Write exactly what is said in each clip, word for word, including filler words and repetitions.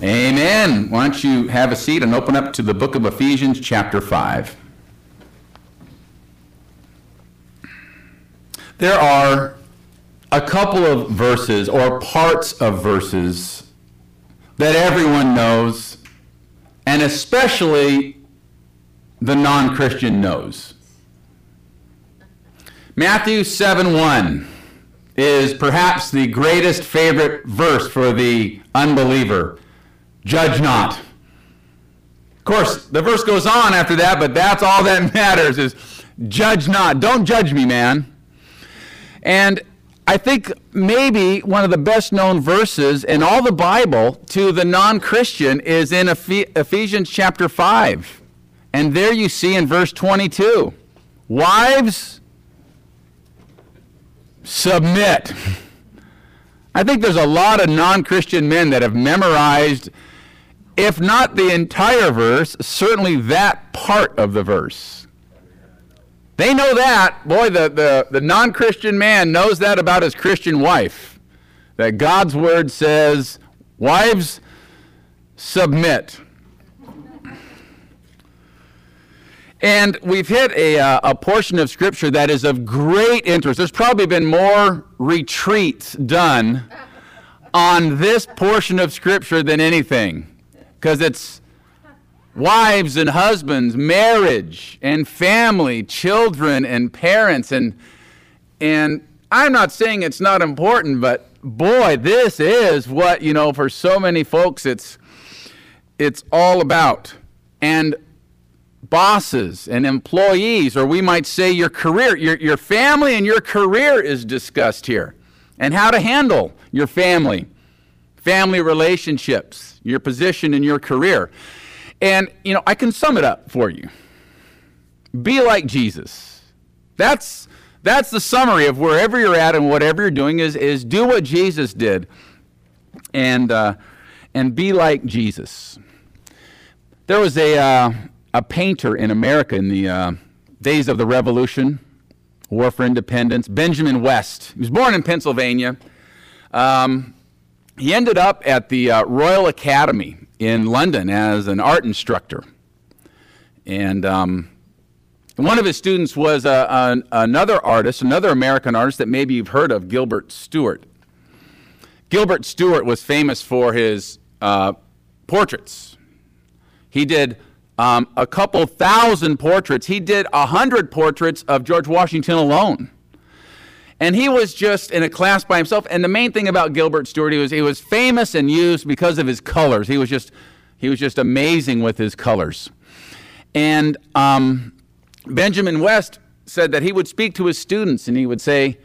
Amen. Why don't you have a seat and open up to the book of Ephesians chapter five. There are a couple of verses or parts of verses that everyone knows, and especially the non-Christian knows. Matthew seven one is perhaps the greatest favorite verse for the unbeliever. Judge not. Of course, the verse goes on after that, but that's all that matters is judge not. Don't judge me, man. And I think maybe one of the best known verses in all the Bible to the non-Christian is in Ephesians chapter five. And there you see in verse twenty-two, wives, submit. I think there's a lot of non-Christian men that have memorized, if not the entire verse, certainly that part of the verse. They know that. Boy, the, the, the non-Christian man knows that about his Christian wife. That God's word says, wives, submit. And we've hit a, uh, a portion of Scripture that is of great interest. There's probably been more retreats done on this portion of Scripture than anything. Because it's wives and husbands, marriage and family, children and parents. And, and I'm not saying it's not important, but boy, this is what, you know, for so many folks it's, it's all about. And bosses and employees, or we might say your career, your, your family and your career is discussed here. And how to handle your family, family relationships, your position in your career. And, you know, I can sum it up for you. Be like Jesus. That's, that's the summary of wherever you're at and whatever you're doing is, is do what Jesus did and, uh, and be like Jesus. There was a... Uh, a painter in America in the uh, days of the Revolution, War for Independence, Benjamin West. He was born in Pennsylvania. Um, he ended up at the uh, Royal Academy in London as an art instructor. And um, one of his students was uh, an, another artist, another American artist that maybe you've heard of, Gilbert Stuart. Gilbert Stuart was famous for his uh, portraits. He did Um, a couple thousand portraits. He did a hundred portraits of George Washington alone. And he was just in a class by himself. And the main thing about Gilbert Stuart, he was, he was famous and used because of his colors. He was just, he was just amazing with his colors. And um, Benjamin West said that he would speak to his students and he would say,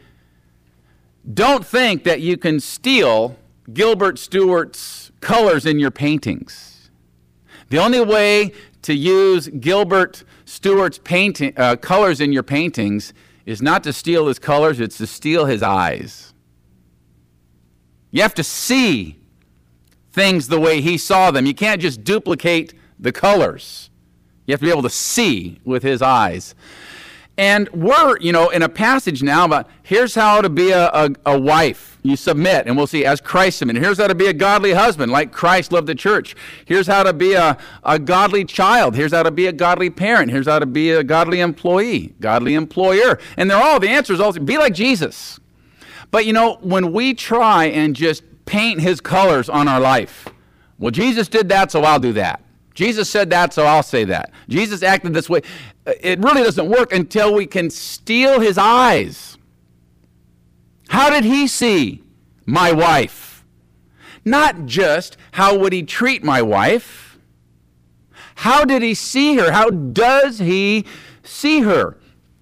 don't think that you can steal Gilbert Stuart's colors in your paintings. The only way to use Gilbert Stuart's painting, uh, colors in your paintings is not to steal his colors, it's to steal his eyes. You have to see things the way he saw them. You can't just duplicate the colors. You have to be able to see with his eyes. And we're, you know, in a passage now about here's how to be a, a, a wife. You submit, and we'll see, as Christ submitted. Here's how to be a godly husband, like Christ loved the church. Here's how to be a, a godly child. Here's how to be a godly parent. Here's how to be a godly employee, godly employer. And they're all, the answers all, be like Jesus. But, you know, when we try and just paint his colors on our life, well, Jesus did that, so I'll do that. Jesus said that, so I'll say that. Jesus acted this way. It really doesn't work until we can steal his eyes. How did he see my wife? Not just how would he treat my wife. How did he see her? How does he see her?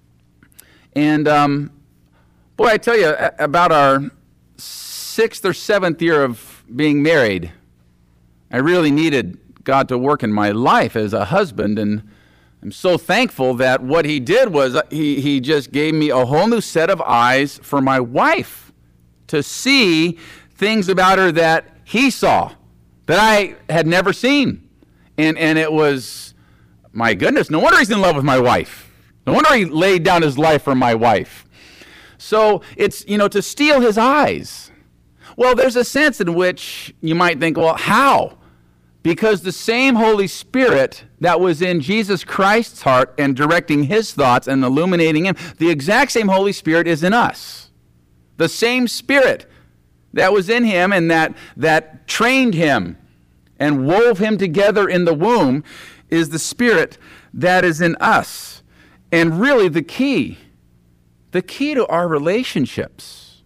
And um, boy, I tell you, about our sixth or seventh year of being married, I really needed God to work in my life as a husband, and I'm so thankful that what he did was he, he just gave me a whole new set of eyes for my wife to see things about her that he saw that I had never seen. And, and it was, my goodness, no wonder he's in love with my wife. No wonder he laid down his life for my wife. So it's, you know, to steal his eyes. Well, there's a sense in which you might think, well, how? Because the same Holy Spirit that was in Jesus Christ's heart and directing his thoughts and illuminating him, the exact same Holy Spirit is in us. The same Spirit that was in him and that, that trained him and wove him together in the womb is the Spirit that is in us. And really the key, the key to our relationships,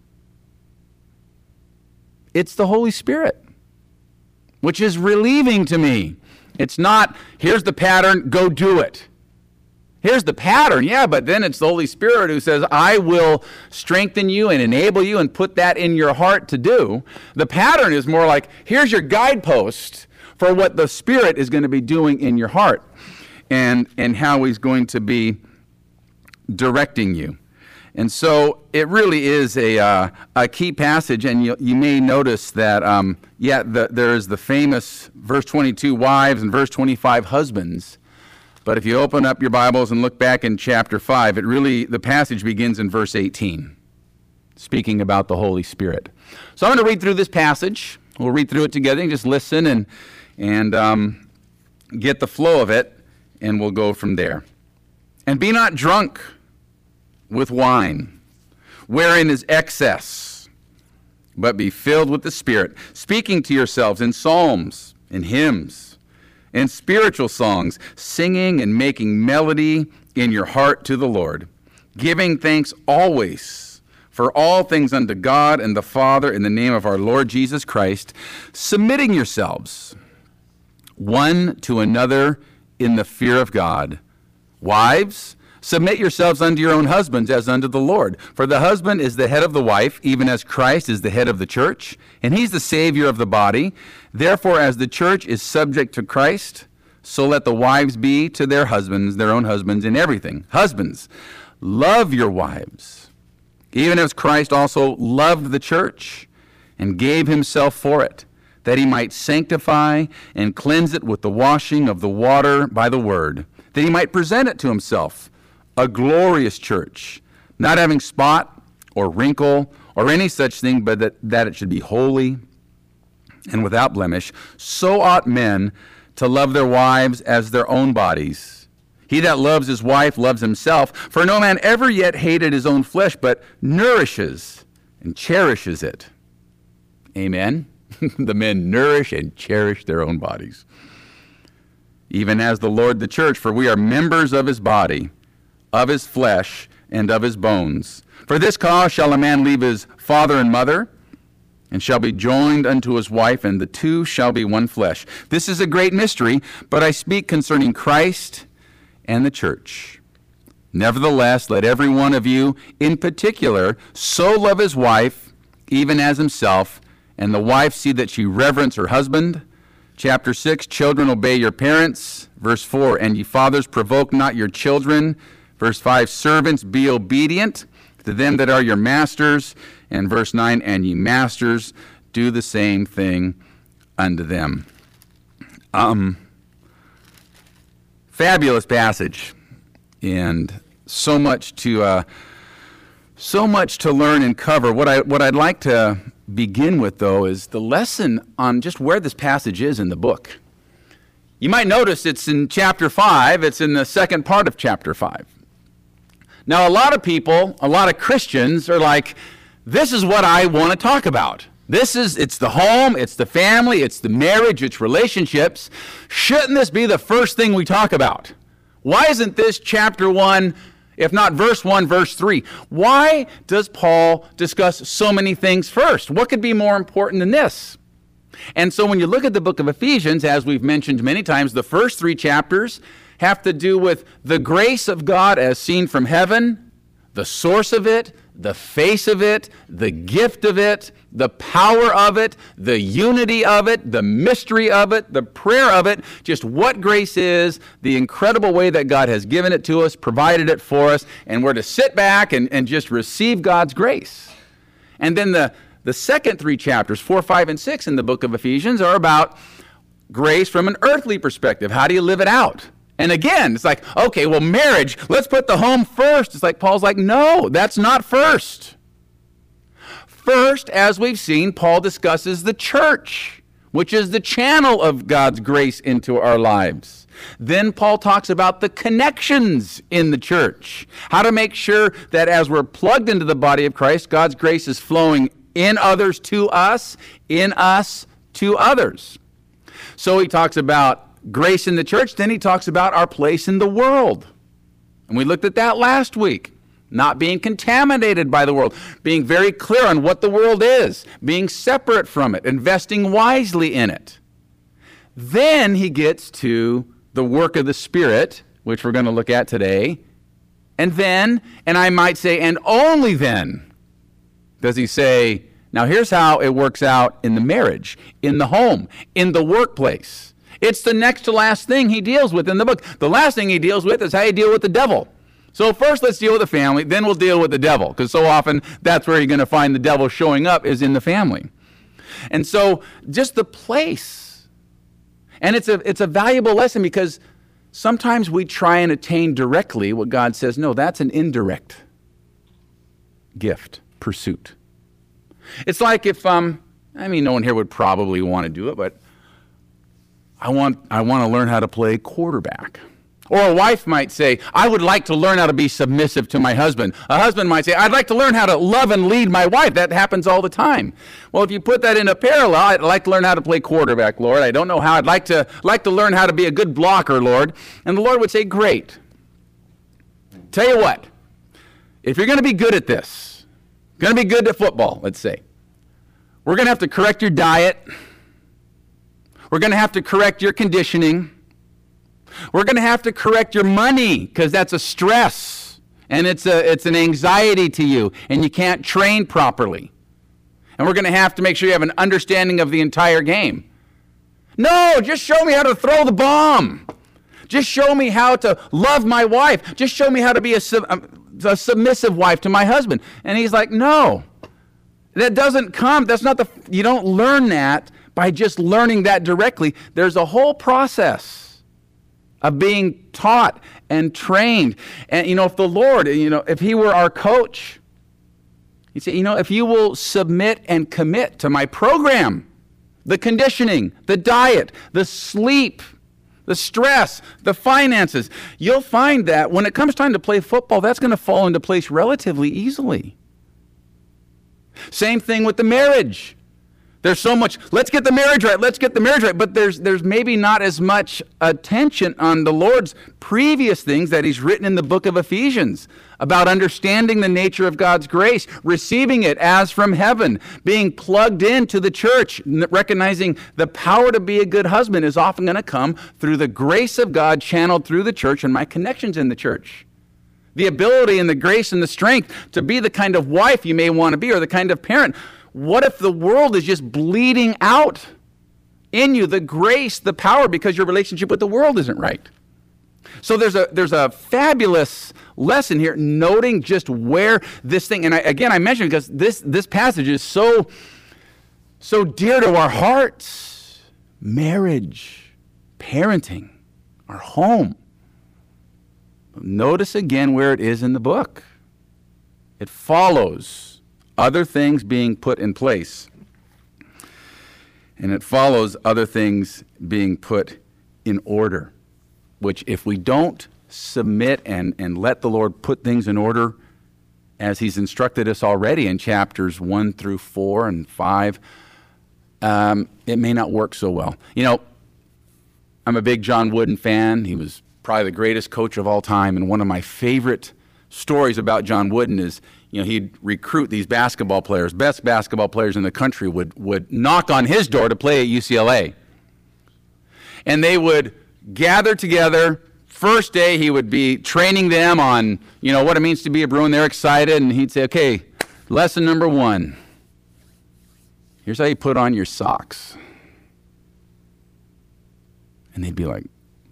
it's the Holy Spirit, which is relieving to me. It's not, here's the pattern, go do it. Here's the pattern, yeah, but then it's the Holy Spirit who says, I will strengthen you and enable you and put that in your heart to do. The pattern is more like, here's your guidepost for what the Spirit is going to be doing in your heart and, and how he's going to be directing you. And so it really is a uh, a key passage, and you, you may notice that, um, yeah, the, there is the famous verse twenty-two, wives, and verse twenty-five, husbands. But if you open up your Bibles and look back in chapter five, it really, the passage begins in verse eighteen, speaking about the Holy Spirit. So I'm going to read through this passage. We'll read through it together and just listen and, and um, get the flow of it, and we'll go from there. And be not drunk with wine, wherein is excess, but be filled with the Spirit, speaking to yourselves in psalms, in hymns, in spiritual songs, singing and making melody in your heart to the Lord, giving thanks always for all things unto God and the Father in the name of our Lord Jesus Christ, submitting yourselves one to another in the fear of God. Wives, submit yourselves unto your own husbands as unto the Lord. For the husband is the head of the wife, even as Christ is the head of the church, and he's the Savior of the body. Therefore, as the church is subject to Christ, so let the wives be to their husbands, their own husbands, in everything. Husbands, love your wives, even as Christ also loved the church and gave himself for it, that he might sanctify and cleanse it with the washing of the water by the word, that he might present it to himself a glorious church, not having spot or wrinkle or any such thing, but that, that it should be holy and without blemish. So ought men to love their wives as their own bodies. He that loves his wife loves himself. For no man ever yet hated his own flesh, but nourishes and cherishes it. Amen. The men nourish and cherish their own bodies, even as the Lord the church, for we are members of his body, of his flesh, and of his bones. For this cause shall a man leave his father and mother, and shall be joined unto his wife, and the two shall be one flesh. This is a great mystery, but I speak concerning Christ and the church. Nevertheless, let every one of you in particular so love his wife, even as himself, and the wife see that she reverence her husband. Chapter six, children, obey your parents. Verse four, and ye fathers, provoke not your children. Verse five, servants, be obedient to them that are your masters. And verse nine, and ye masters, do the same thing unto them. Um, fabulous passage, and so much to uh, so much to learn and cover. What I what I'd like to begin with, though, is the lesson on just where this passage is in the book. You might notice it's in chapter five. It's in the second part of chapter five. Now, a lot of people, a lot of Christians are like, this is what I want to talk about. This is, it's the home, it's the family, it's the marriage, it's relationships. Shouldn't this be the first thing we talk about? Why isn't this chapter one, if not verse one, verse three? Why does Paul discuss so many things first? What could be more important than this? And so when you look at the book of Ephesians, as we've mentioned many times, the first three chapters have to do with the grace of God as seen from heaven, the source of it, the face of it, the gift of it, the power of it, the unity of it, the mystery of it, the prayer of it, just what grace is, the incredible way that God has given it to us, provided it for us, and we're to sit back and, and just receive God's grace. And then the, the second three chapters, four, five, and six in the book of Ephesians are about grace from an earthly perspective. How do you live it out? And again, it's like, okay, well, marriage, let's put the home first. It's like Paul's like, no, that's not first. First, as we've seen, Paul discusses the church. which is the channel of God's grace into our lives. Then Paul talks about the connections in the church, how to make sure that as we're plugged into the body of Christ, God's grace is flowing in others to us, in us to others. So he talks about grace in the church, then he talks about our place in the world. And we looked at that last week. Not being contaminated by the world, being very clear on what the world is, being separate from it, investing wisely in it. Then he gets to the work of the Spirit, which we're going to look at today. And then, and I might say, and only then, does he say, now here's how it works out in the marriage, in the home, in the workplace. It's the next to last thing he deals with in the book. The last thing he deals with is how you deal with the devil. So first let's deal with the family, then we'll deal with the devil, because so often that's where you're going to find the devil showing up is in the family. And so just the place. And it's a it's a valuable lesson because sometimes we try and attain directly what God says, no, that's an indirect gift, pursuit. It's like if, um, I mean, no one here would probably want to do it, but I want I want to learn how to play quarterback. Or a wife might say, I would like to learn how to be submissive to my husband. A husband might say, I'd like to learn how to love and lead my wife. That happens all the time. Well, if you put that in a parallel, I'd like to learn how to play quarterback, Lord. I don't know how. I'd like to like to learn how to be a good blocker, Lord. And the Lord would say, great. Tell you what, if you're going to be good at this, going to be good at football, let's say, we're going to have to correct your diet. We're going to have to correct your conditioning. We're going to have to correct your money because that's a stress and it's a it's an anxiety to you and you can't train properly. And we're going to have to make sure you have an understanding of the entire game. No, just show me how to throw the bomb. Just show me how to love my wife. Just show me how to be a, a submissive wife to my husband. And he's like, no, that doesn't come. That's not the, you don't learn that by just learning that directly. There's a whole process of being taught and trained. And, you know, if the Lord, you know, if he were our coach, he'd say, you know, if you will submit and commit to my program, the conditioning, the diet, the sleep, the stress, the finances, you'll find that when it comes time to play football, that's going to fall into place relatively easily. Same thing with the marriage. There's so much, let's get the marriage right, let's get the marriage right. But there's there's maybe not as much attention on the Lord's previous things that he's written in the book of Ephesians about understanding the nature of God's grace, receiving it as from heaven, being plugged into the church, recognizing the power to be a good husband is often going to come through the grace of God channeled through the church and my connections in the church. The ability and the grace and the strength to be the kind of wife you may want to be or the kind of parent. What if the world is just bleeding out in you, the grace, the power, because your relationship with the world isn't right? So there's a there's a fabulous lesson here, noting just where this thing, and I, again, I mentioned because this, this passage is so, so dear to our hearts. Marriage, parenting, our home. Notice again where it is in the book. It follows other things being put in place. And it follows other things being put in order, which if we don't submit and, and let the Lord put things in order as he's instructed us already in chapters one through four and five, um, it may not work so well. You know, I'm a big John Wooden fan. He was probably the greatest coach of all time. And one of my favorite stories about John Wooden is, you know, he'd recruit these basketball players, best basketball players in the country would, would knock on his door to play at U C L A. And they would gather together. First day he would be training them on, you know, what it means to be a Bruin. They're excited. And he'd say, okay, lesson number one. Here's how you put on your socks. And they'd be like,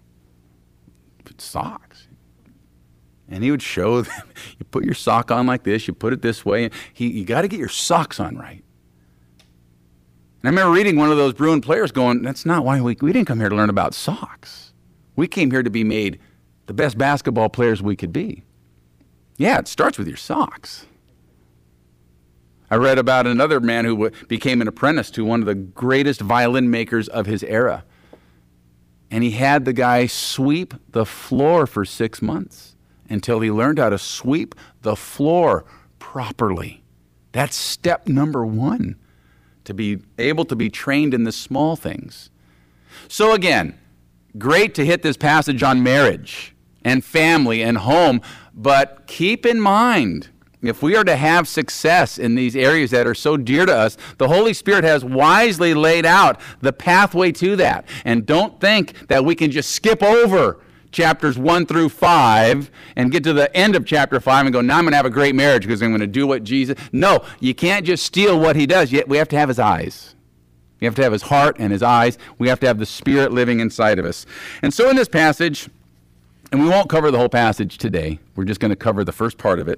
socks? And he would show them, you put your sock on like this, you put it this way. And he, you got to get your socks on right. And I remember reading one of those Bruin players going, that's not why we, we didn't come here to learn about socks. We came here to be made the best basketball players we could be. Yeah, it starts with your socks. I read about another man who became an apprentice to one of the greatest violin makers of his era. And he had the guy sweep the floor for six months until he learned how to sweep the floor properly. That's step number one, to be able to be trained in the small things. So again, great to hit this passage on marriage and family and home, but keep in mind, if we are to have success in these areas that are so dear to us, the Holy Spirit has wisely laid out the pathway to that. And don't think that we can just skip over chapters one through five and get to the end of chapter five and go, now I'm going to have a great marriage because I'm going to do what Jesus... No, you can't just steal what he does. We have to have his eyes. We have to have his heart and his eyes. We have to have the Spirit living inside of us. And so in this passage, and we won't cover the whole passage today. We're just going to cover the first part of it.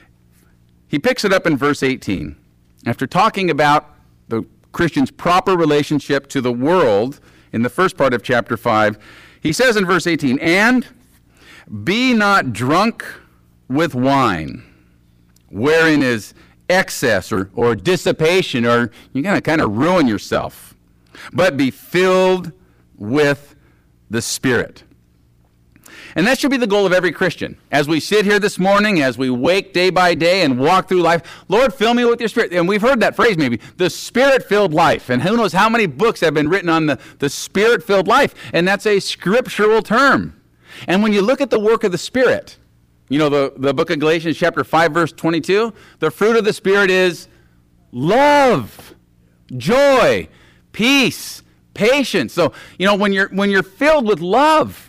He picks it up in verse eighteen. After talking about the Christian's proper relationship to the world in the first part of chapter five, he says in verse eighteen, "And be not drunk with wine, wherein is excess or, or dissipation, or you're going to kind of ruin yourself, but be filled with the Spirit." And that should be the goal of every Christian. As we sit here this morning, as we wake day by day and walk through life, Lord, fill me with your Spirit. And we've heard that phrase maybe, the Spirit-filled life. And who knows how many books have been written on the, the Spirit-filled life. And that's a scriptural term. And when you look at the work of the Spirit, you know, the, the book of Galatians chapter five, verse twenty-two, the fruit of the Spirit is love, joy, peace, patience. So, you know, when you're when you're filled with love,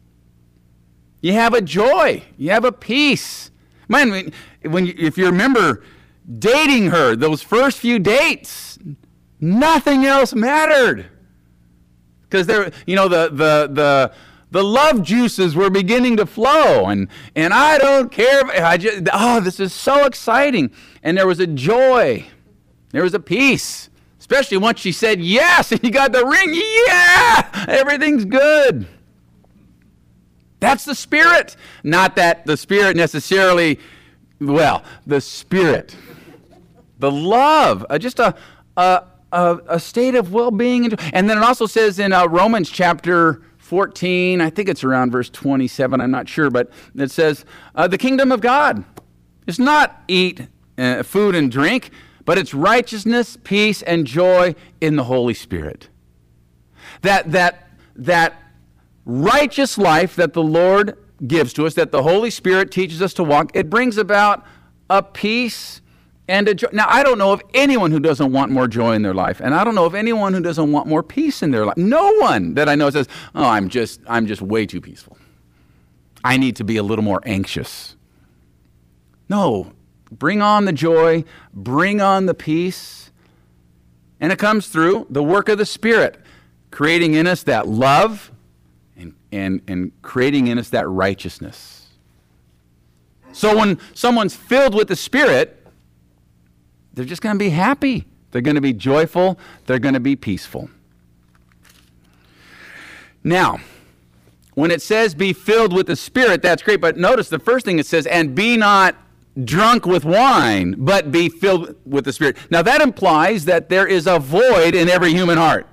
you have a joy. You have a peace. Man, when you, if you remember dating her, those first few dates, nothing else mattered, because there, you know, the the the the love juices were beginning to flow, and and I don't care. If, I just oh, this is so exciting, and there was a joy, there was a peace, especially once she said yes, and you got the ring. Yeah, everything's good. That's the Spirit. Not that the Spirit necessarily, well, the Spirit. The love, uh, just a, a, a, a state of well-being. And then it also says in uh, Romans chapter fourteen, I think it's around verse twenty-seven, I'm not sure, but it says, uh, the kingdom of God is not eat uh, food and drink, but it's righteousness, peace, and joy in the Holy Spirit. That, that, that, righteous life that the Lord gives to us, that the Holy Spirit teaches us to walk, it brings about a peace and a joy. Now, I don't know of anyone who doesn't want more joy in their life, and I don't know of anyone who doesn't want more peace in their life. No one that I know says, "Oh, I'm just, I'm just way too peaceful. I need to be a little more anxious." No, bring on the joy, bring on the peace, and it comes through the work of the Spirit, creating in us that love, And, and, and creating in us that righteousness. So when someone's filled with the Spirit, they're just going to be happy. They're going to be joyful. They're going to be peaceful. Now, when it says be filled with the Spirit, that's great. But notice the first thing it says, and be not drunk with wine, but be filled with the Spirit. Now that implies that there is a void in every human heart.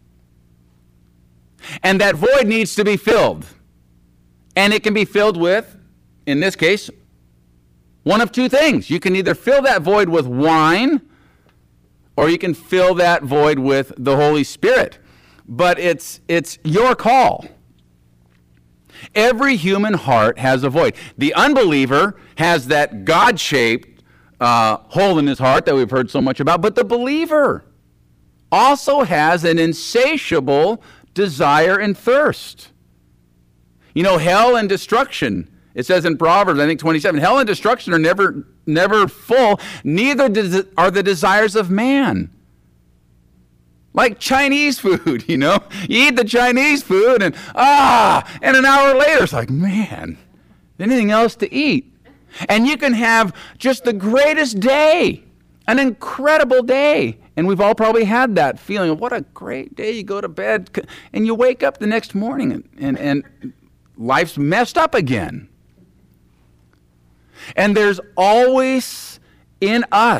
And that void needs to be filled. And it can be filled with, in this case, one of two things. You can either fill that void with wine, or you can fill that void with the Holy Spirit. But it's it's your call. Every human heart has a void. The unbeliever has that God-shaped uh, hole in his heart that we've heard so much about. But the believer also has an insatiable desire and thirst. You know, hell and destruction, it says in Proverbs, I think twenty-seven, hell and destruction are never never full, neither are the desires of man. Like Chinese food, you know? You eat the Chinese food and, ah, and an hour later it's like, man, anything else to eat? And you can have just the greatest day, an incredible day. And we've all probably had that feeling of what a great day. You go to bed and you wake up the next morning and, and, and life's messed up again. And there's always in us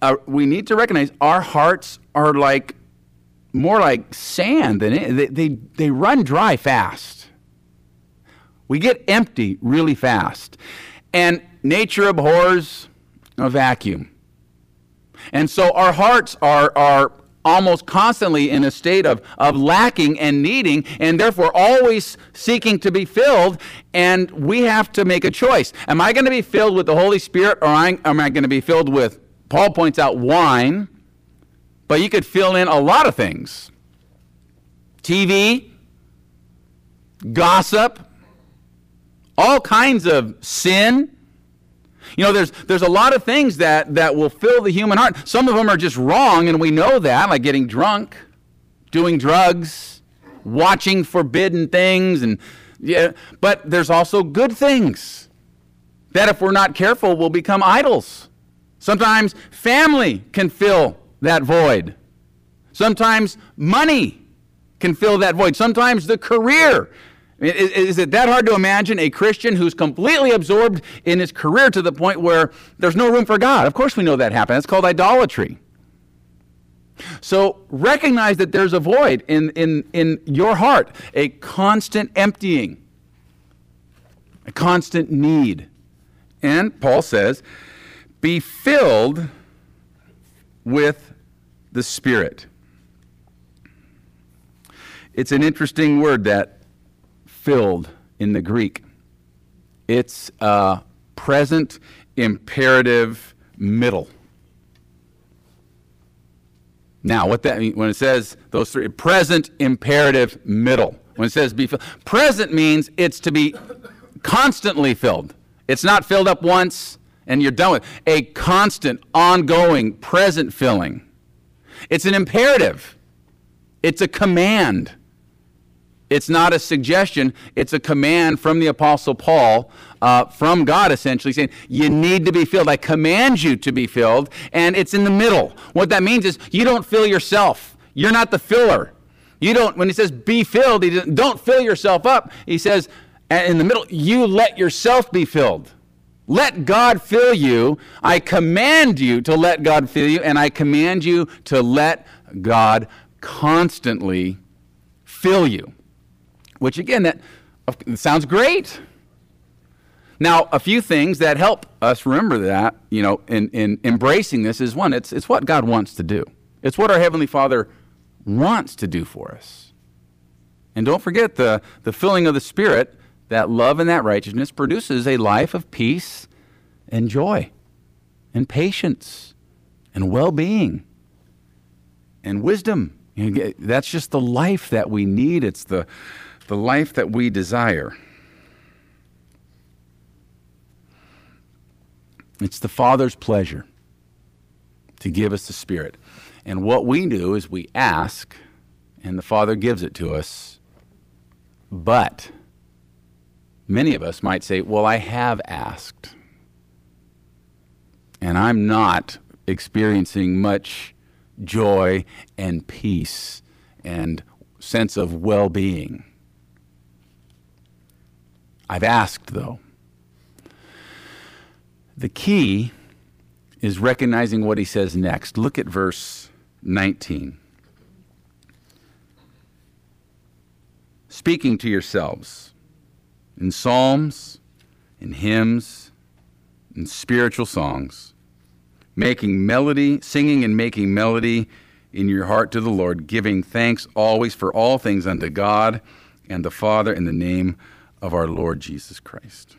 uh, we need to recognize our hearts are like more like sand than it, they, they they run dry fast. We get empty really fast, and nature abhors a vacuum. And so our hearts are are almost constantly in a state of, of lacking and needing, and therefore always seeking to be filled, and we have to make a choice. Am I going to be filled with the Holy Spirit, or am I going to be filled with, Paul points out, wine, but you could fill in a lot of things. T V, gossip, all kinds of sin. You know, there's there's a lot of things that, that will fill the human heart. Some of them are just wrong, and we know that, like getting drunk, doing drugs, watching forbidden things, and yeah. But there's also good things that, if we're not careful, will become idols. Sometimes family can fill that void. Sometimes money can fill that void. Sometimes the career. Is, is it that hard to imagine a Christian who's completely absorbed in his career to the point where there's no room for God? Of course we know that happens. It's called idolatry. So recognize that there's a void in, in, in your heart, a constant emptying, a constant need. And Paul says, be filled with the Spirit. It's an interesting word, that filled in the Greek. It's a present imperative middle. Now, what that means when it says those three, present imperative middle. When it says be filled, present means it's to be constantly filled. It's not filled up once and you're done with it. A constant, ongoing, present filling. It's an imperative. It's a command. It's not a suggestion. It's a command from the Apostle Paul, uh, from God, essentially, saying, you need to be filled. I command you to be filled, and it's in the middle. What that means is you don't fill yourself. You're not the filler. You don't, when he says be filled, he doesn't, don't fill yourself up. He says, in the middle, you let yourself be filled. Let God fill you. I command you to let God fill you, and I command you to let God constantly fill you. Which, again, that sounds great. Now, a few things that help us remember that, you know, in, in embracing this is, one, it's, it's what God wants to do. It's what our Heavenly Father wants to do for us. And don't forget, the, the filling of the Spirit, that love and that righteousness, produces a life of peace and joy and patience and well-being and wisdom. You know, that's just the life that we need. It's the the life that we desire. It's the Father's pleasure to give us the Spirit. And what we do is we ask, and the Father gives it to us. But many of us might say, well, I have asked, and I'm not experiencing much joy and peace and sense of well-being. I've asked, though. The key is recognizing what he says next. Look at verse nineteen. Speaking to yourselves in psalms, in hymns, in spiritual songs, making melody, singing and making melody in your heart to the Lord, giving thanks always for all things unto God and the Father in the name of our Lord Jesus Christ.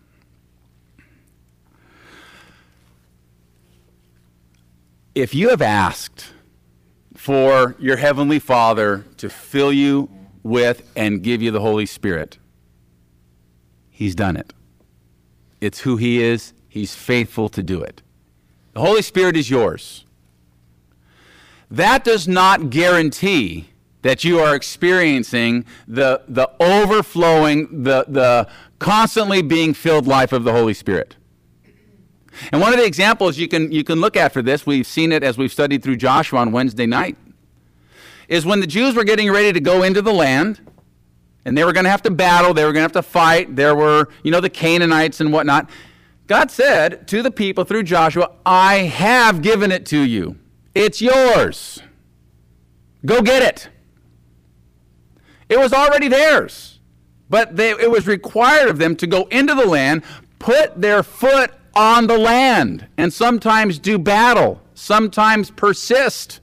If you have asked for your Heavenly Father to fill you with and give you the Holy Spirit, He's done it. It's who He is. He's faithful to do it. The Holy Spirit is yours. That does not guarantee that you are experiencing the, the overflowing, the, the constantly being filled life of the Holy Spirit. And one of the examples you can, you can look at for this, we've seen it as we've studied through Joshua on Wednesday night, is when the Jews were getting ready to go into the land, and they were going to have to battle, they were going to have to fight, there were, you know, the Canaanites and whatnot. God said to the people through Joshua, I have given it to you. It's yours. Go get it. It was already theirs. But they, it was required of them to go into the land, put their foot on the land, and sometimes do battle, sometimes persist.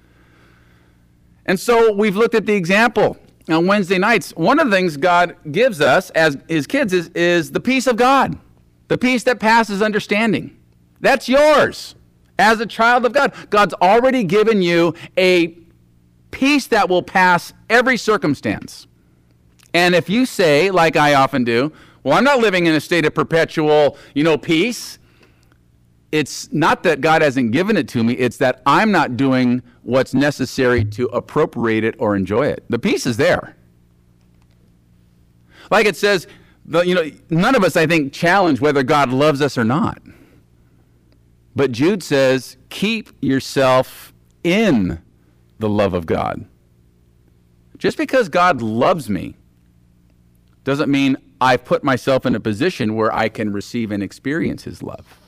And so we've looked at the example on Wednesday nights. One of the things God gives us as his kids is, is the peace of God, the peace that passes understanding. That's yours. As a child of God, God's already given you a peace that will pass every circumstance. And if you say, like I often do, well, I'm not living in a state of perpetual, you know, peace. It's not that God hasn't given it to me. It's that I'm not doing what's necessary to appropriate it or enjoy it. The peace is there. Like it says, the, you know, none of us, I think, challenge whether God loves us or not. But Jude says, keep yourself in the love of God. Just because God loves me doesn't mean I've put myself in a position where I can receive and experience his love.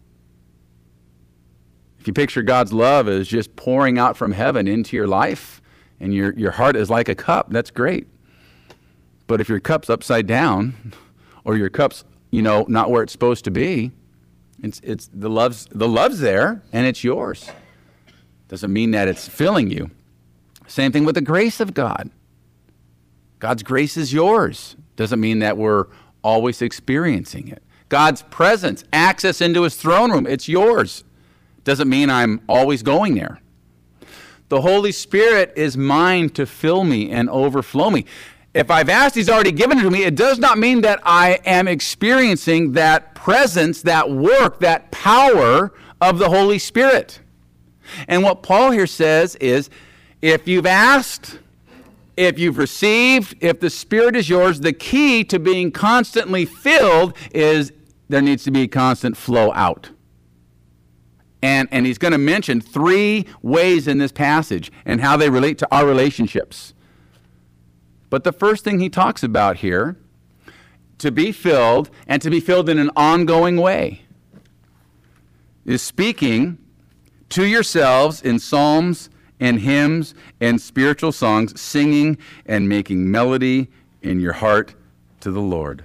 If you picture God's love as just pouring out from heaven into your life, and your, your heart is like a cup, that's great. But if your cup's upside down, or your cup's, you know, not where it's supposed to be, it's it's the love's the love's there and it's yours. Doesn't mean that it's filling you. Same thing with the grace of God. God's grace is yours. Doesn't mean that we're always experiencing it. God's presence, access into his throne room, it's yours. Doesn't mean I'm always going there. The Holy Spirit is mine to fill me and overflow me. If I've asked, he's already given it to me. It does not mean that I am experiencing that presence, that work, that power of the Holy Spirit. And what Paul here says is, if you've asked, if you've received, if the Spirit is yours, the key to being constantly filled is there needs to be constant flow out. And, and he's going to mention three ways in this passage and how they relate to our relationships. But the first thing he talks about here, to be filled, and to be filled in an ongoing way, is speaking to yourselves in psalms and hymns and spiritual songs, singing and making melody in your heart to the Lord.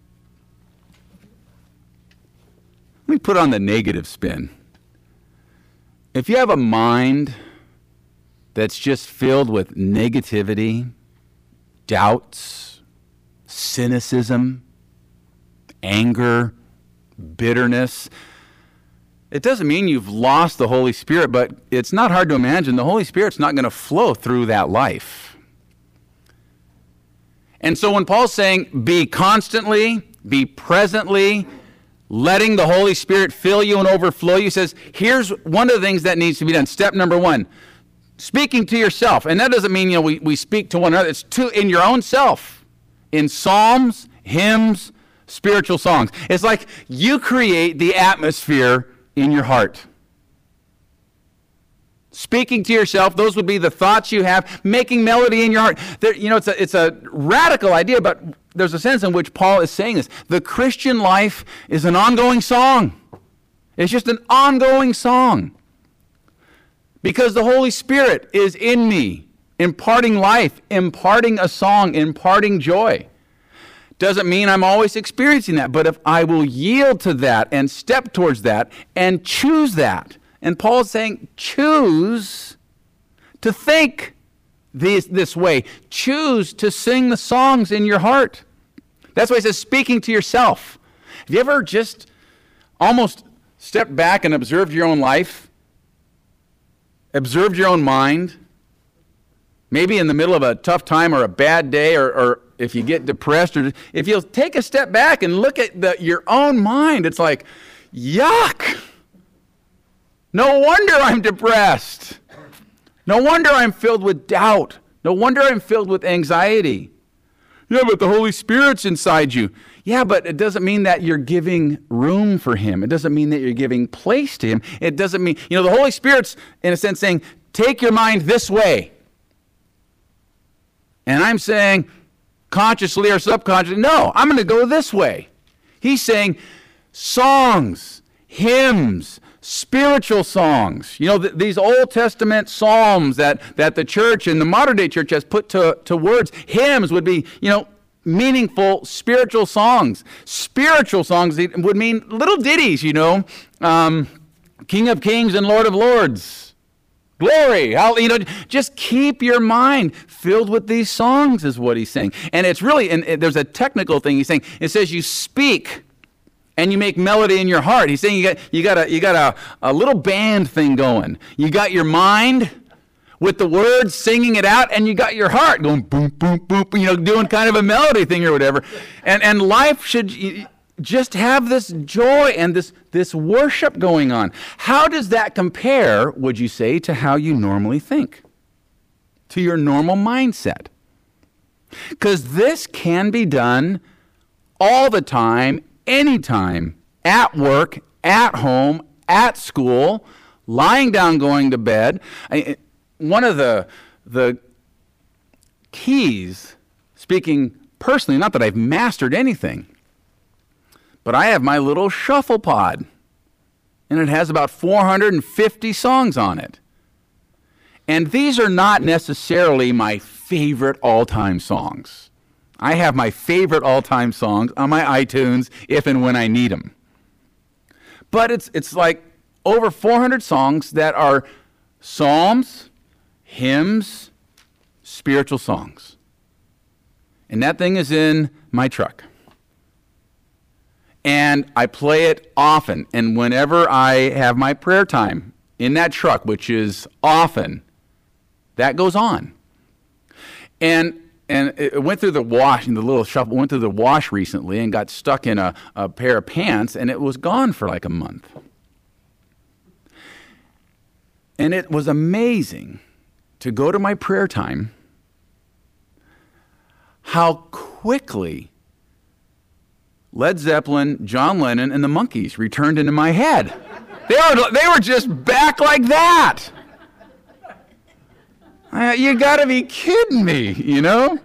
Let me put on the negative spin. If you have a mind that's just filled with negativity, doubts, cynicism, anger, bitterness, it doesn't mean you've lost the Holy Spirit, but it's not hard to imagine the Holy Spirit's not going to flow through that life. And so when Paul's saying be constantly, be presently, letting the Holy Spirit fill you and overflow you, he says, here's one of the things that needs to be done. Step number one, speaking to yourself. And that doesn't mean, you know, we, we speak to one another. It's to in your own self. In psalms, hymns, spiritual songs. It's like you create the atmosphere in your heart. Speaking to yourself, those would be the thoughts you have, making melody in your heart. There, you know, it's a, it's a radical idea, but there's a sense in which Paul is saying this. The Christian life is an ongoing song. It's just an ongoing song. Because the Holy Spirit is in me, imparting life, imparting a song, imparting joy. Doesn't mean I'm always experiencing that, but if I will yield to that and step towards that and choose that, and Paul's saying, choose to think this, this way. Choose to sing the songs in your heart. That's why he says, speaking to yourself. Have you ever just almost stepped back and observed your own life? Observed your own mind? Maybe in the middle of a tough time or a bad day, or, or if you get depressed, or if you'll take a step back and look at the, your own mind, it's like, yuck! No wonder I'm depressed. No wonder I'm filled with doubt. No wonder I'm filled with anxiety. Yeah, but the Holy Spirit's inside you. Yeah, but it doesn't mean that you're giving room for him. It doesn't mean that you're giving place to him. It doesn't mean, you know, the Holy Spirit's, in a sense, saying, take your mind this way. And I'm saying, consciously or subconsciously, no, I'm going to go this way. He's saying, songs, hymns, spiritual songs. You know, th- these Old Testament psalms that, that the church and the modern day church has put to, to words. Hymns would be, you know, meaningful spiritual songs. Spiritual songs would mean little ditties, you know, um, King of Kings and Lord of Lords. Glory, how, you know, just keep your mind filled with these songs is what he's saying. And it's really, and there's a technical thing he's saying. It says you speak and you make melody in your heart. He's saying you got you got a you got a, a little band thing going. You got your mind with the words singing it out, and you got your heart going boom, boom, boom, you know, doing kind of a melody thing or whatever. And and life should just have this joy and this this worship going on. How does that compare, would you say, to how you normally think? To your normal mindset? Because this can be done all the time, anytime, at work, at home, at school, lying down, going to bed. I, one of the the keys, speaking personally, not that I've mastered anything, but I have my little shuffle pod, and it has about four hundred fifty songs on it. And these are not necessarily my favorite all-time songs. I have my favorite all-time songs on my iTunes if and when I need them. But it's it's like over four hundred songs that are psalms, hymns, spiritual songs. And that thing is in my truck. And I play it often. And whenever I have my prayer time in that truck, which is often, that goes on. And and it went through the wash, and the little shuffle went through the wash recently and got stuck in a, a pair of pants, and it was gone for like a month. And it was amazing to go to my prayer time, how quickly Led Zeppelin, John Lennon, and the Monkees returned into my head. They were, they were just back like that. Uh, you got to be kidding me, you know?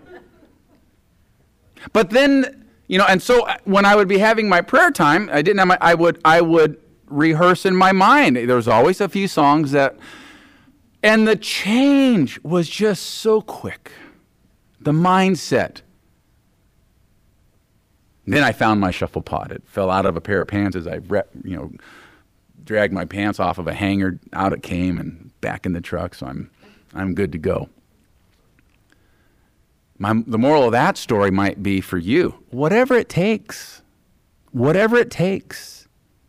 But then, you know, and so when I would be having my prayer time, I didn't have my, I would, I would rehearse in my mind. There was always a few songs that, and the change was just so quick. The mindset. Then I found my shuffle pod. It fell out of a pair of pants as I, you know, dragged my pants off of a hanger. Out it came and back in the truck. So I'm, I'm good to go. My, the moral of that story might be for you, whatever it takes, whatever it takes.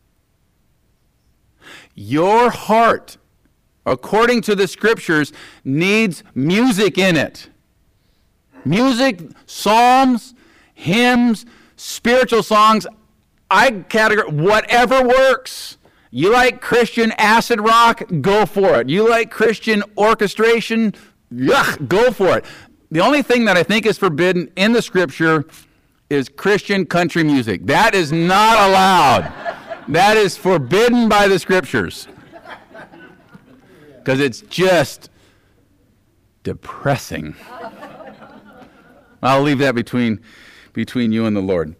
Your heart, according to the scriptures, needs music in it. Music, psalms, hymns, spiritual songs, I categorize whatever works. You like Christian acid rock, go for it. You like Christian orchestration, yuck, go for it. The only thing that I think is forbidden in the scripture is Christian country music. That is not allowed. That is forbidden by the scriptures. Because it's just depressing. I'll leave that between between you and the Lord.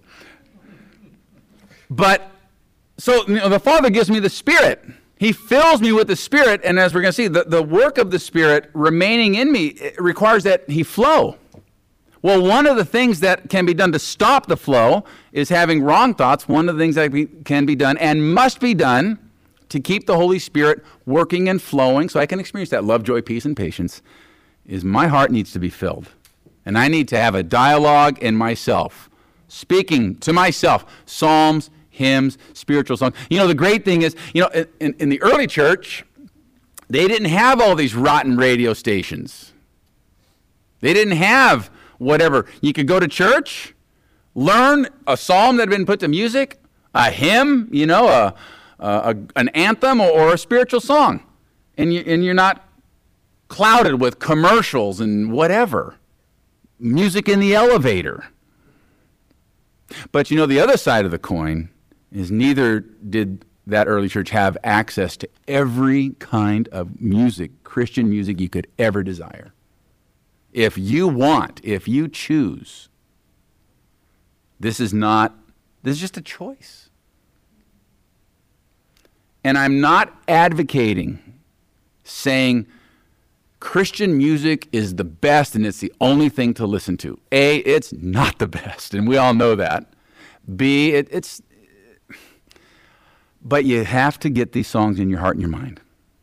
But, so you know, the Father gives me the Spirit. He fills me with the Spirit, and as we're going to see, the, the work of the Spirit remaining in me requires that He flow. Well, one of the things that can be done to stop the flow is having wrong thoughts. One of the things that be, can be done and must be done to keep the Holy Spirit working and flowing so I can experience that love, joy, peace, and patience is my heart needs to be filled. And I need to have a dialogue in myself, speaking to myself, psalms, hymns, spiritual songs. You know, the great thing is, you know, in, in the early church, they didn't have all these rotten radio stations. They didn't have whatever. You could go to church, learn a psalm that had been put to music, a hymn, you know, a, a, an anthem or, or a spiritual song. And, you, and you're not clouded with commercials and whatever. Music in the elevator. But you know, the other side of the coin is neither did that early church have access to every kind of music, Christian music you could ever desire. If you want, if you choose, this is not, this is just a choice. And I'm not advocating saying Christian music is the best and it's the only thing to listen to. A, it's not the best, and we all know that. B, it, it's, but you have to get these songs in your heart and your mind.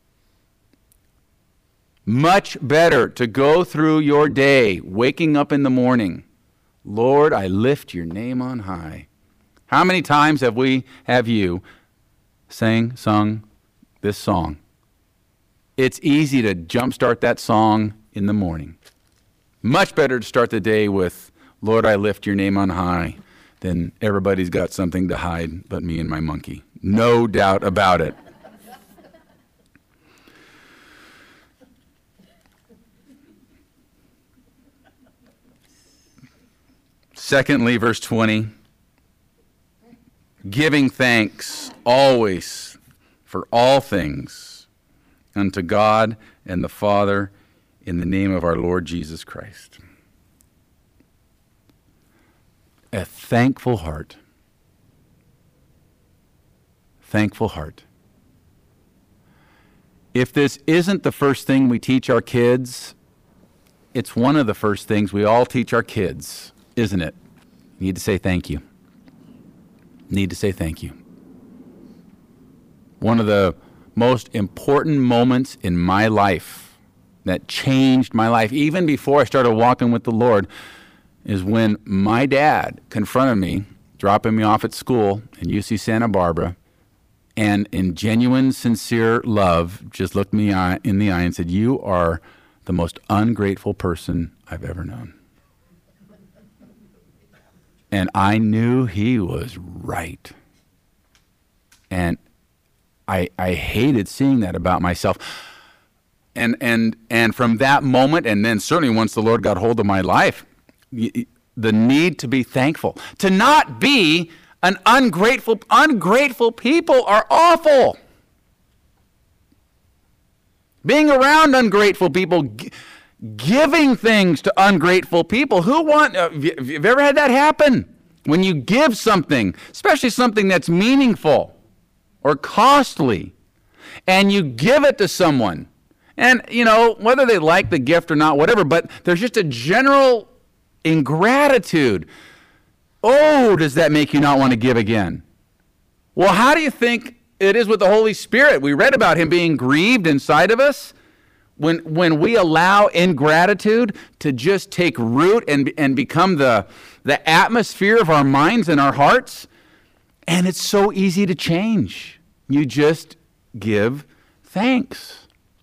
Much better to go through your day, waking up in the morning, Lord, I lift your name on high. How many times have we, have you, sang, sung this song? It's easy to jumpstart that song in the morning. Much better to start the day with, Lord, I lift your name on high, than everybody's got something to hide but me and my monkey. No doubt about it. Secondly, verse twenty, giving thanks always for all things unto God and the Father in the name of our Lord Jesus Christ. A thankful heart. Thankful heart. If this isn't the first thing we teach our kids, it's one of the first things we all teach our kids, isn't it? You need to say thank you. Need to say thank you. One of the most important moments in my life that changed my life, even before I started walking with the Lord, is when my dad confronted me, dropping me off at school in U C Santa Barbara, and in genuine, sincere love, just looked me in the eye and said, "You are the most ungrateful person I've ever known." And I knew he was right. And I I hated seeing that about myself. And and and from that moment, and then certainly once the Lord got hold of my life, the need to be thankful. To not be an ungrateful, ungrateful people are awful. Being around ungrateful people, g- giving things to ungrateful people. Who want, uh, have you ever had that happen? When you give something, especially something that's meaningful or costly, and you give it to someone, and, you know, whether they like the gift or not, whatever, but there's just a general ingratitude. Oh, does that make you not want to give again? Well, how do you think it is with the Holy Spirit? We read about him being grieved inside of us. When when we allow ingratitude to just take root and, and become the, the atmosphere of our minds and our hearts, and it's so easy to change. You just give thanks.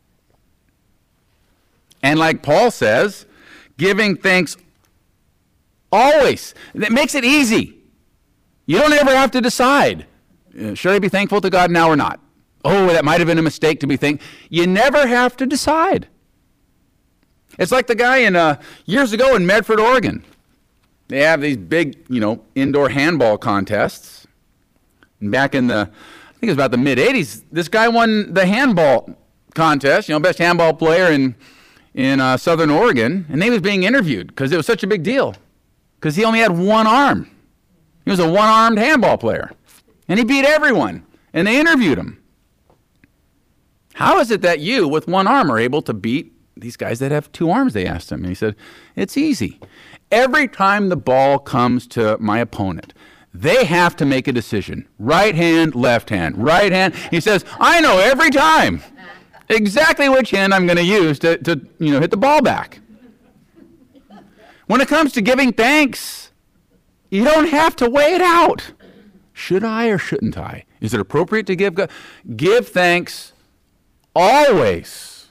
And like Paul says, giving thanks always. That makes it easy. You don't ever have to decide, should I be thankful to God now or not? Oh, that might have been a mistake to be thankful. You never have to decide. It's like the guy in uh, years ago in Medford, Oregon. They have these big, you know, indoor handball contests. And back in the, I think it was about the mid eighties, this guy won the handball contest, you know, best handball player in, in uh, Southern Oregon. And he was being interviewed because it was such a big deal. Because he only had one arm. He was a one-armed handball player. And he beat everyone. And they interviewed him. How is it that you, with one arm, are able to beat these guys that have two arms, they asked him. And he said, it's easy. Every time the ball comes to my opponent, they have to make a decision. Right hand, left hand, right hand. He says, I know every time exactly which hand I'm going to use to, to you know, hit the ball back. When it comes to giving thanks, you don't have to weigh it out. Should I or shouldn't I? Is it appropriate to give God? Give thanks always.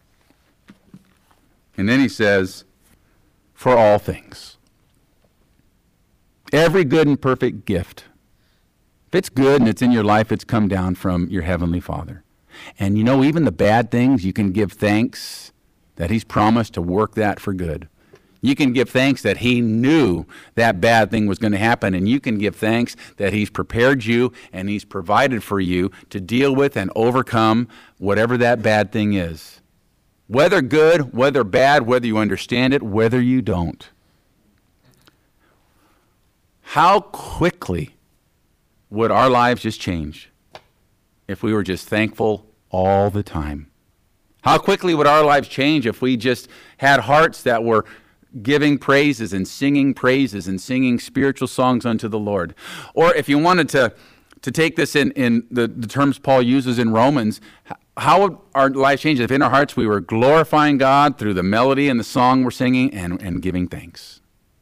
And then he says, for all things. Every good and perfect gift. If it's good and it's in your life, it's come down from your Heavenly Father. And you know, even the bad things, you can give thanks that he's promised to work that for good. You can give thanks that he knew that bad thing was going to happen, and you can give thanks that he's prepared you and he's provided for you to deal with and overcome whatever that bad thing is. Whether good, whether bad, whether you understand it, whether you don't. How quickly would our lives just change if we were just thankful all the time? How quickly would our lives change if we just had hearts that were giving praises and singing praises and singing spiritual songs unto the Lord? Or if you wanted to, to take this in, in the, the terms Paul uses in Romans, how would our lives change if in our hearts we were glorifying God through the melody and the song we're singing and, and giving thanks?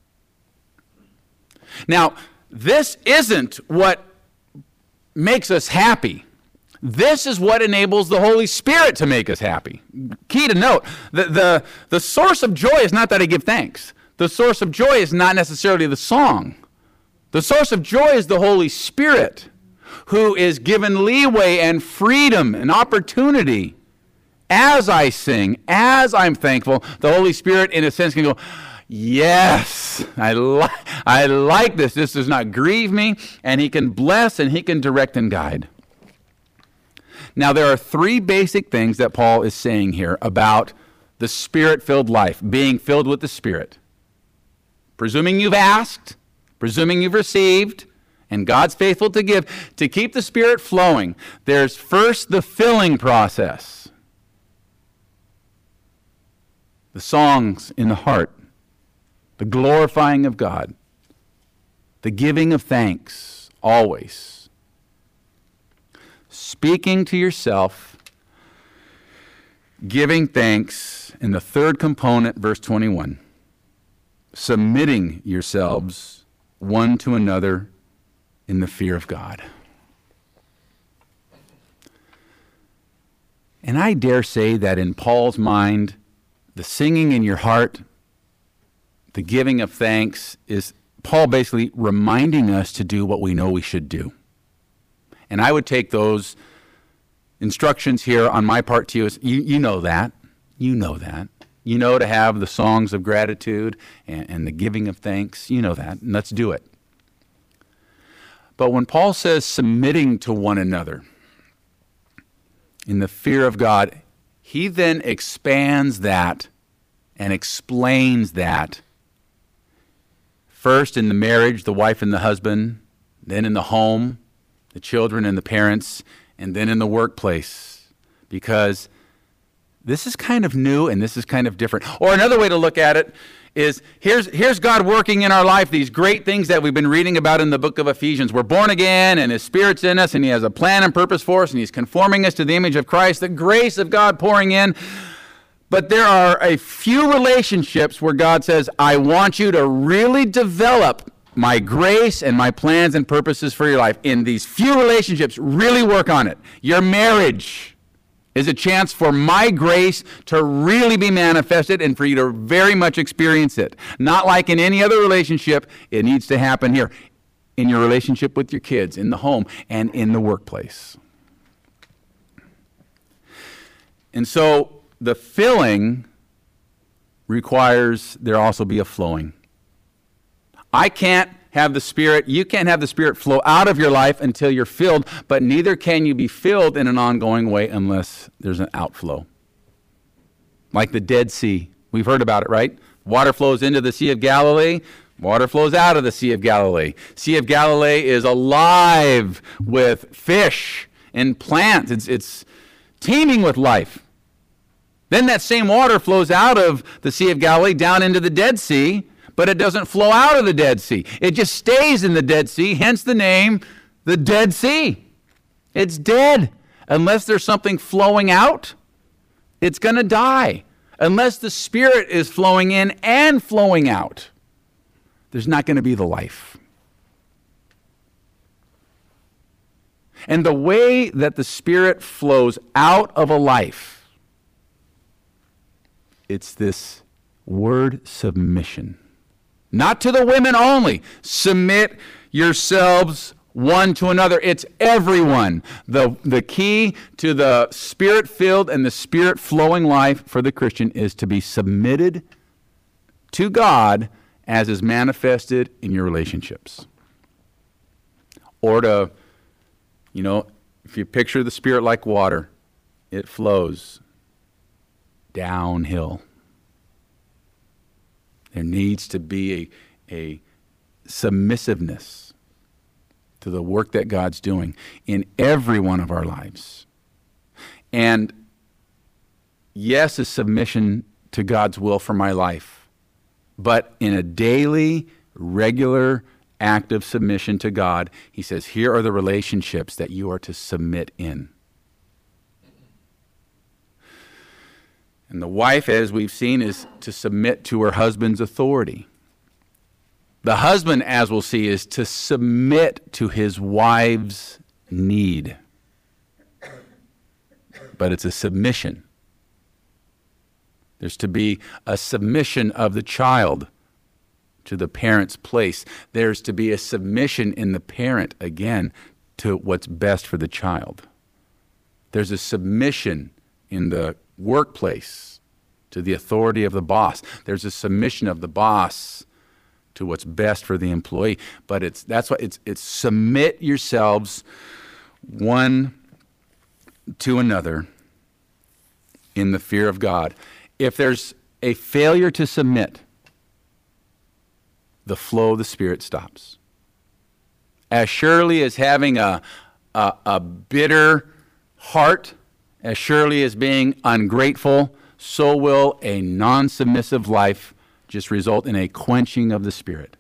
Now, this isn't what makes us happy. This is what enables the Holy Spirit to make us happy. Key to note, the, the, the source of joy is not that I give thanks. The source of joy is not necessarily the song. The source of joy is the Holy Spirit, who is given leeway and freedom and opportunity. As I sing, as I'm thankful, the Holy Spirit, in a sense, can go, yes, I, li- I like this. This does not grieve me. And he can bless and he can direct and guide. Now, there are three basic things that Paul is saying here about the Spirit-filled life, being filled with the Spirit. Presuming you've asked, presuming you've received, and God's faithful to give, to keep the Spirit flowing, there's first the filling process. The songs in the heart, the glorifying of God, the giving of thanks, always. Speaking to yourself, giving thanks, and the third component, verse twenty-one, submitting yourselves one to another in the fear of God. And I dare say that in Paul's mind, the singing in your heart, the giving of thanks, is Paul basically reminding us to do what we know we should do. And I would take those instructions here on my part to you as, you, you know that. You know that. You know to have the songs of gratitude and, and the giving of thanks. You know that. And let's do it. But when Paul says submitting to one another in the fear of God, he then expands that and explains that. First in the marriage, the wife and the husband, then in the home, the children and the parents, and then in the workplace. Because this is kind of new and this is kind of different. Or another way to look at it is, here's, here's God working in our life, these great things that we've been reading about in the book of Ephesians. We're born again, and His Spirit's in us, and He has a plan and purpose for us, and He's conforming us to the image of Christ, the grace of God pouring in. But there are a few relationships where God says, I want you to really develop my grace and my plans and purposes for your life. In these few relationships, really work on it. Your marriage is a chance for my grace to really be manifested and for you to very much experience it. Not like in any other relationship, it needs to happen here. In your relationship with your kids, in the home, and in the workplace. And so the filling requires there also be a flowing. I can't have the Spirit, you can't have the Spirit flow out of your life until you're filled, but neither can you be filled in an ongoing way unless there's an outflow. Like the Dead Sea. We've heard about it, right? Water flows into the Sea of Galilee. Water flows out of the Sea of Galilee. Sea of Galilee is alive with fish and plants. It's, it's teeming with life. Then that same water flows out of the Sea of Galilee down into the Dead Sea, but it doesn't flow out of the Dead Sea. It just stays in the Dead Sea, hence the name, the Dead Sea. It's dead. Unless there's something flowing out, it's going to die. Unless the Spirit is flowing in and flowing out, there's not going to be the life. And the way that the Spirit flows out of a life, it's this word submission. Not to the women only. Submit yourselves one to another. It's everyone. The, the key to the Spirit-filled and the Spirit-flowing life for the Christian is to be submitted to God as is manifested in your relationships. Or to, you know, if you picture the Spirit like water, it flows downhill. There needs to be a, a submissiveness to the work that God's doing in every one of our lives. And yes, a submission to God's will for my life, but in a daily, regular act of submission to God, he says, here are the relationships that you are to submit in. And the wife, as we've seen, is to submit to her husband's authority. The husband, as we'll see, is to submit to his wife's need. But it's a submission. There's to be a submission of the child to the parent's place. There's to be a submission in the parent, again, to what's best for the child. There's a submission in the workplace to the authority of the boss. There's a submission of the boss to what's best for the employee. But it's that's what it's it's submit yourselves one to another in the fear of God. If there's a failure to submit, the flow of the Spirit stops. As surely as having a, a, a bitter heart, as surely as being ungrateful, so will a non-submissive life just result in a quenching of the Spirit.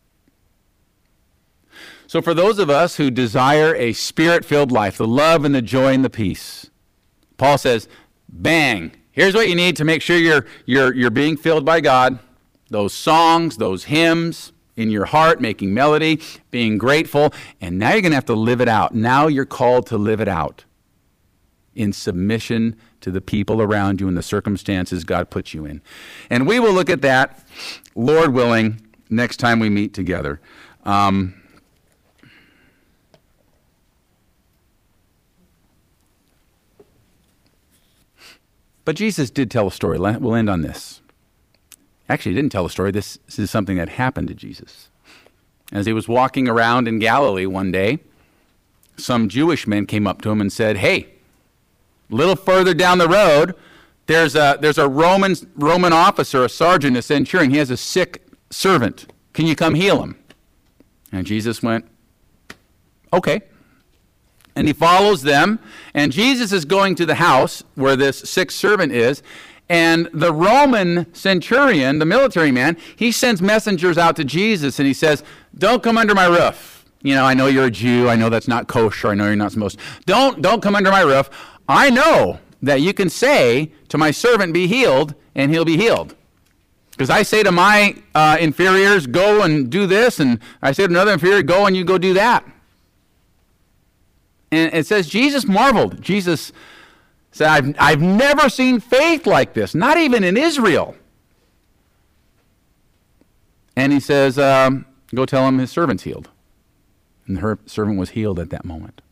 So for those of us who desire a Spirit-filled life, the love and the joy and the peace, Paul says, bang, here's what you need to make sure you're, you're, you're being filled by God. Those songs, those hymns in your heart, making melody, being grateful, and now you're going to have to live it out. Now you're called to live it out in submission to the people around you and the circumstances God puts you in. And we will look at that, Lord willing, next time we meet together. Um, but Jesus did tell a story. We'll end on this. Actually, he didn't tell a story. This, this is something that happened to Jesus. As he was walking around in Galilee one day, some Jewish men came up to him and said, hey, a little further down the road, there's a, there's a Roman, Roman officer, a sergeant, a centurion. He has a sick servant. Can you come heal him? And Jesus went, okay. And he follows them, and Jesus is going to the house where this sick servant is, and the Roman centurion, the military man, he sends messengers out to Jesus, and he says, don't come under my roof. You know, I know you're a Jew. I know that's not kosher. I know you're not supposed to. Don't, don't come under my roof. I know that you can say to my servant, be healed, and he'll be healed. Because I say to my uh, inferiors, go and do this, and I say to another inferior, go and you go do that. And it says Jesus marveled. Jesus said, I've, I've never seen faith like this, not even in Israel. And he says, um, go tell him his servant's healed. And her servant was healed at that moment.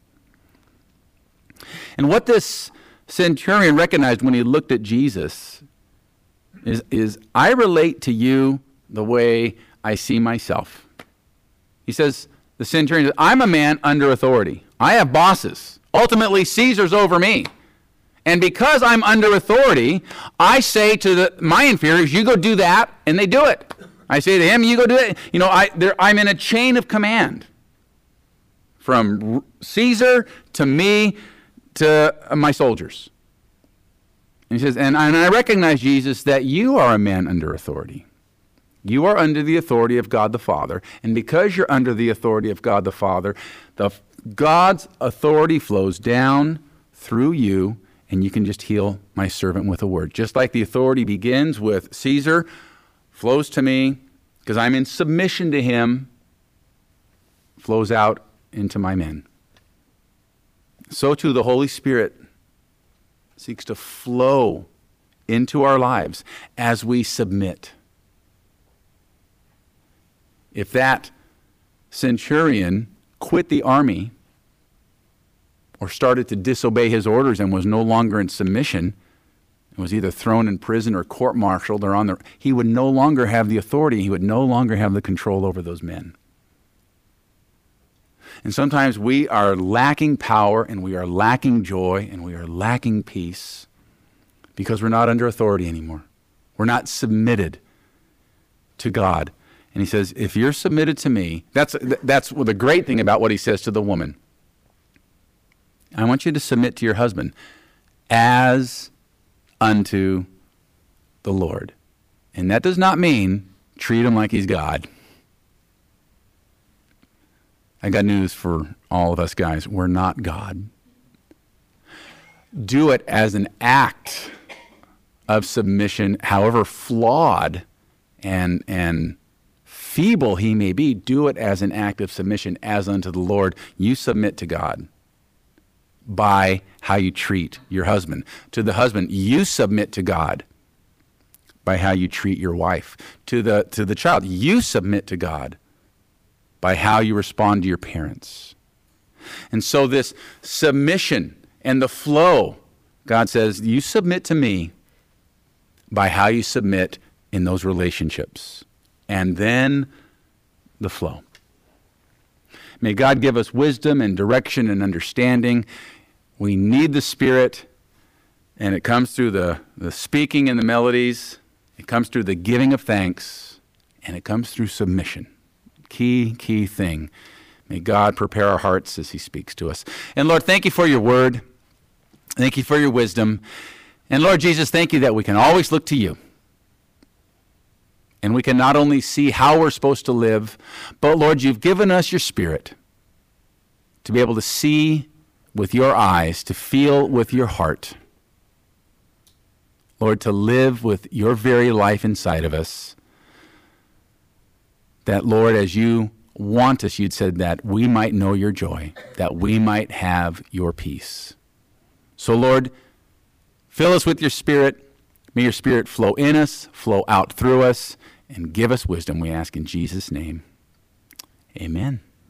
And what this centurion recognized when he looked at Jesus is, is I relate to you the way I see myself. He says, the centurion says, I'm a man under authority. I have bosses. Ultimately, Caesar's over me. And because I'm under authority, I say to the, my inferiors, you go do that, and they do it. I say to him, you go do it. You know, I, I'm in a chain of command. From Caesar to me to my soldiers. And he says, and, and I recognize, Jesus, that you are a man under authority. You are under the authority of God the Father. And because you're under the authority of God the Father, the, God's authority flows down through you, and you can just heal my servant with a word. Just like the authority begins with Caesar, flows to me, because I'm in submission to him, flows out into my men. So too the Holy Spirit seeks to flow into our lives as we submit. If that centurion quit the army or started to disobey his orders and was no longer in submission, and was either thrown in prison or court-martialed or on the, he would no longer have the authority, he would no longer have the control over those men. And sometimes we are lacking power, and we are lacking joy, and we are lacking peace because we're not under authority anymore. We're not submitted to God. And he says, if you're submitted to me, that's, that's the great thing about what he says to the woman. I want you to submit to your husband as unto the Lord. And that does not mean treat him like he's God. I got news for all of us guys. We're not God. Do it as an act of submission, however flawed and, and feeble he may be. Do it as an act of submission as unto the Lord. You submit to God by how you treat your husband. To the husband, you submit to God by how you treat your wife. To the, to the child, you submit to God by how you respond to your parents. And so this submission and the flow, God says, you submit to me by how you submit in those relationships. And then the flow. May God give us wisdom and direction and understanding. We need the Spirit, and it comes through the, the speaking and the melodies. It comes through the giving of thanks, and it comes through submission. Key, key thing. May God prepare our hearts as he speaks to us. And Lord, thank you for your word. Thank you for your wisdom. And Lord Jesus, thank you that we can always look to you. And we can not only see how we're supposed to live, but Lord, you've given us your Spirit to be able to see with your eyes, to feel with your heart. Lord, to live with your very life inside of us. That, Lord, as you want us, you'd said that we might know your joy, that we might have your peace. So, Lord, fill us with your Spirit. May your Spirit flow in us, flow out through us, and give us wisdom, we ask in Jesus' name. Amen.